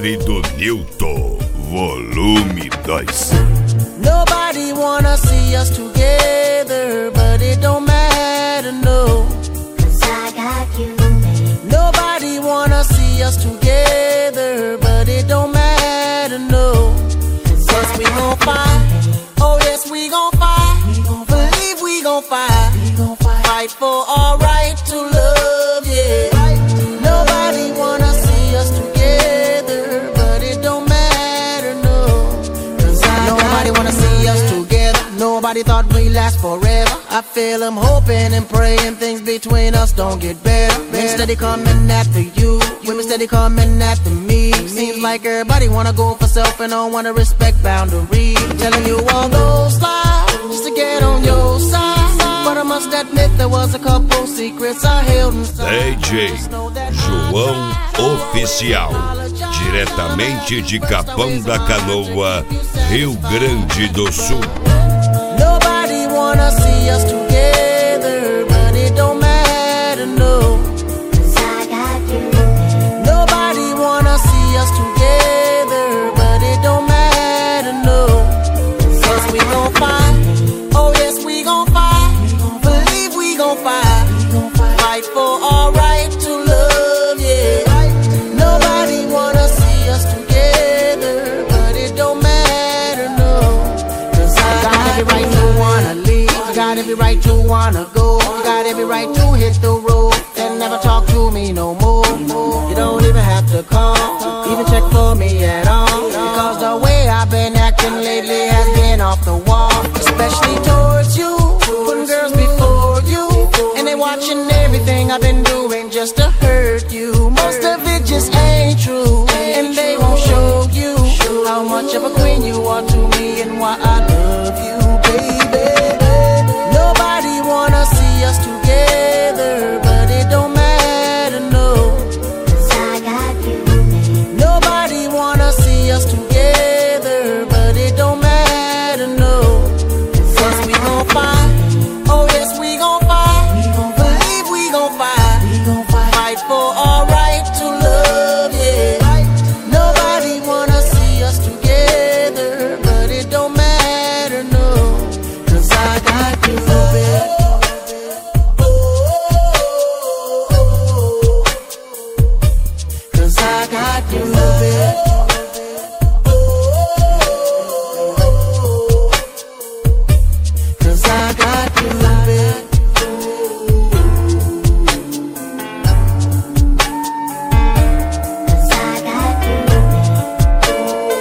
Aéreo do Newton, volume 2. Nobody wanna see us together, but it don't matter, no. 'Cause I got you, babe. Nobody wanna see us together, but it don't matter, no. 'Cause we gon' fight, oh yes we gon' fight. Believe we gon' fight, fight for our right to love, yeah. Nobody wanna see us together, but it don't matter, no. 'Cause nobody wanna see us together. Nobody thought we'd last forever. I feel I'm hoping and praying things between us don't get better. Men steady coming after you, women steady coming after me. Seems like everybody wanna go for self and don't wanna respect boundaries. Telling you all those lies just to get on your side, but I must admit there was a couple secrets I held inside. DJ João Oficial, diretamente de Capão da Canoa, Rio Grande do Sul. Nobody wanna see us together, but it don't matter, no. 'Cause I got you, babe. Nobody wanna see us together, but it don't matter, no. 'Cause we gon' fight, oh yes we gon' fight. Believe we gon' fight, fight for our right to love, yeah. Nobody wanna see us together, but it don't matter, no. 'Cause I got every right to wanna leave, got every right to wanna go, got every right to hit the road and never talk to me no more. You don't even have to call, even check for me at all, because the way I've been acting lately has been off the wall. Especially towards you, putting girls before you, and they watching everything I've been doing just to hurt you. Most of it just ain't true, and they won't show you how much of a queen you are to me and why I love you, baby. Nobody wanna see us together, but it don't matter, no. 'Cause I got you, babe. Nobody wanna see us together, but it don't matter, no. 'Cause we gon' fight, oh yes we gon' fight. Believe we gon' fight, fight for our right to love, yeah. Nobody wanna see us together, but it don't matter, no. 'Cause I got you, baby. Cause I got you, baby. Cause I got you, baby. Cause I got you, babe.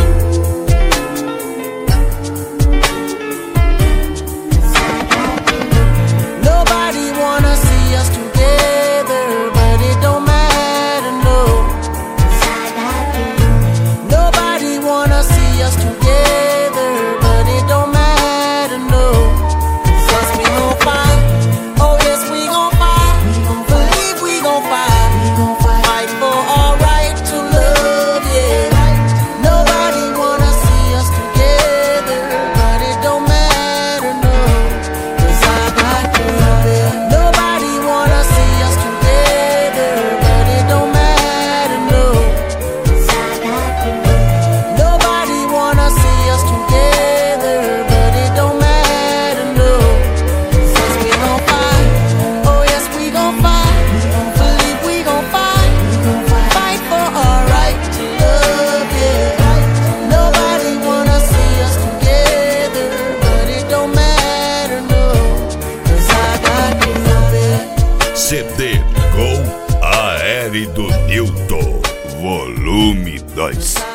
Cause I got you, babe. Nobody wanna see us together, but it don't matter, no. 'Cause I got you, babe. Nobody wanna see us together, but it don't matter, no. 'Cause we gon' fight, oh yes we gon' fight. Believe we gon' fight, fight for our right to love, yeah. Nobody wanna see us together, but it don't matter, no. 'Cause I got you, baby. Nobody wanna see us together, but it don't matter, no. 'Cause I got you, babe. Nobody wanna see us together, but it don't matter, no. 'Cause we gon' fight, oh yes we gon' fight. Believe we gon' fight, fight for our right to love, yeah. Nobody wanna see us together, but it don't matter, no. 'Cause I got you, baby. CD com Aéreo do Newton, volume 2.